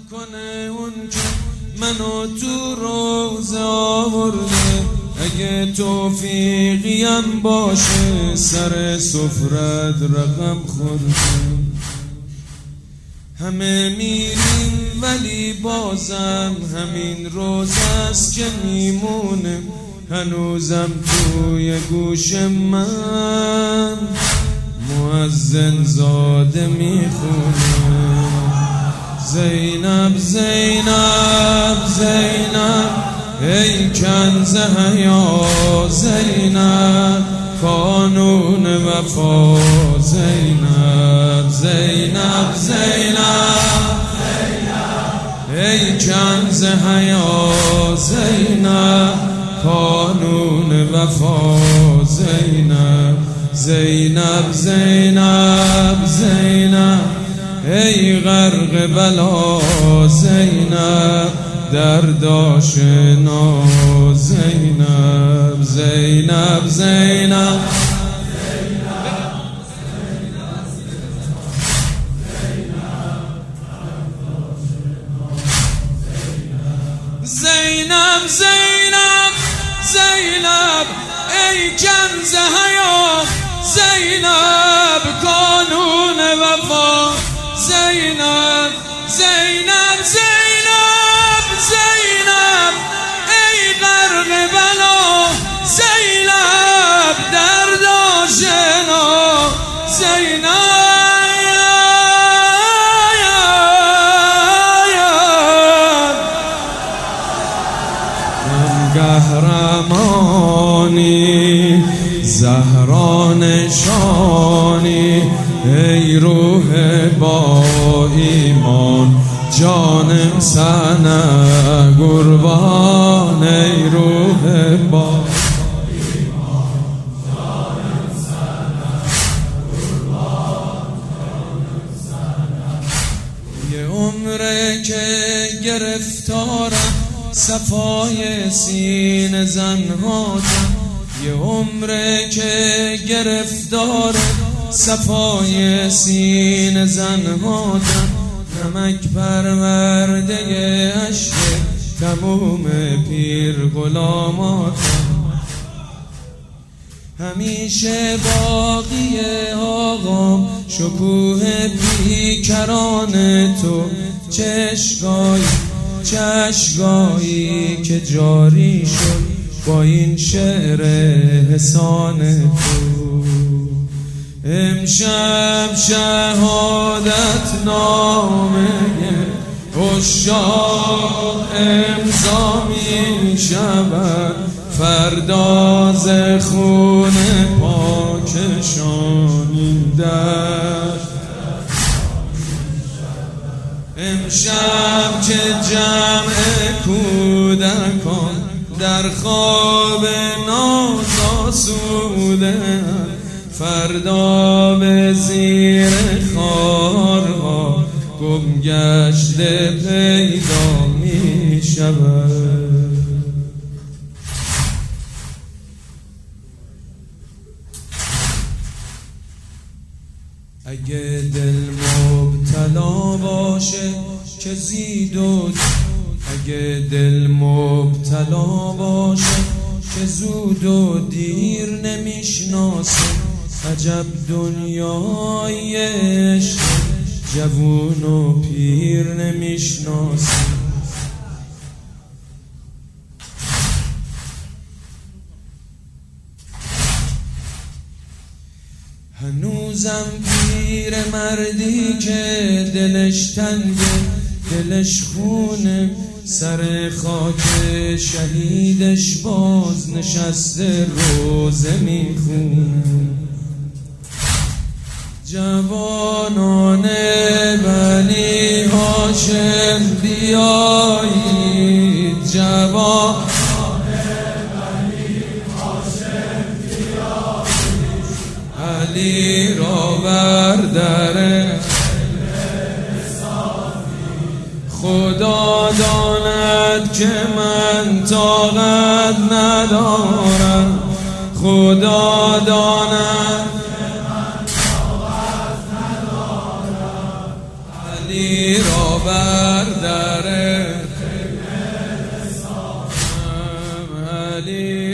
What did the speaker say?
کنه اون که منو تو روزه آورده. اگه توفیقیم باشه سر سفرت رقم خورده. همه میریم ولی بازم همین روز است که میمونه. هنوزم توی گوش من مؤذن زاده میخونه. زینب زینب زینب ای کنز حیا، زینب قانون وفا. زینب زینب زینب ای کنز حیا، زینب قانون وفا. زینب زینب زینب زینب ای غرق بلا، زینب درد آشنا. زینب زینب زینب زینب زینب زینب ای کنز حیا، زینب قانون وفا. زینب زینب زینب زینب ای غرق بلا، زینب درد آشنا. زینب قهرمانی زهرا نشانی، ای روح با ایمان جانم سنه قربان. ای روح با ایمان جانم سنه قربان، جانم سنه. یه عمره که گرفتارم صفای سینه زنهاتم. یه عمره که گرفتارم صفای سینه زنهاتم. نمک پرورده عشق تموم پیر غلاماتم. همیشه باقی آقام شکوه بیکران تو. چشگاهی که جاری شد با این شعر حسان تو. امشب شهادت نامه عشاق امضا می شود، فردا ز خون پاکشان این دشت. امشب که جمع کودکان در خواب ناز آسوده، فردا به زیر خارها گم گشته پیدا می شود. اگه دل مبتلا باشه که زید و اگه دل مبتلا باشه که زود و دیر نمیشناسه. عجب دنیای عشق جوون و پیر نمیشناسه. هنوزم پیر مردی که دلش تنگه، دلش خونه، سر خاک شهیدش باز نشسته روزه میخونه. جوانان بنی هاشم بیایید، جوانان بنی هاشم بیایید، علی را برداره خدا داند که من طاقت ندارم. خدا داند که من طاقت ندارم. علی را برداره دادی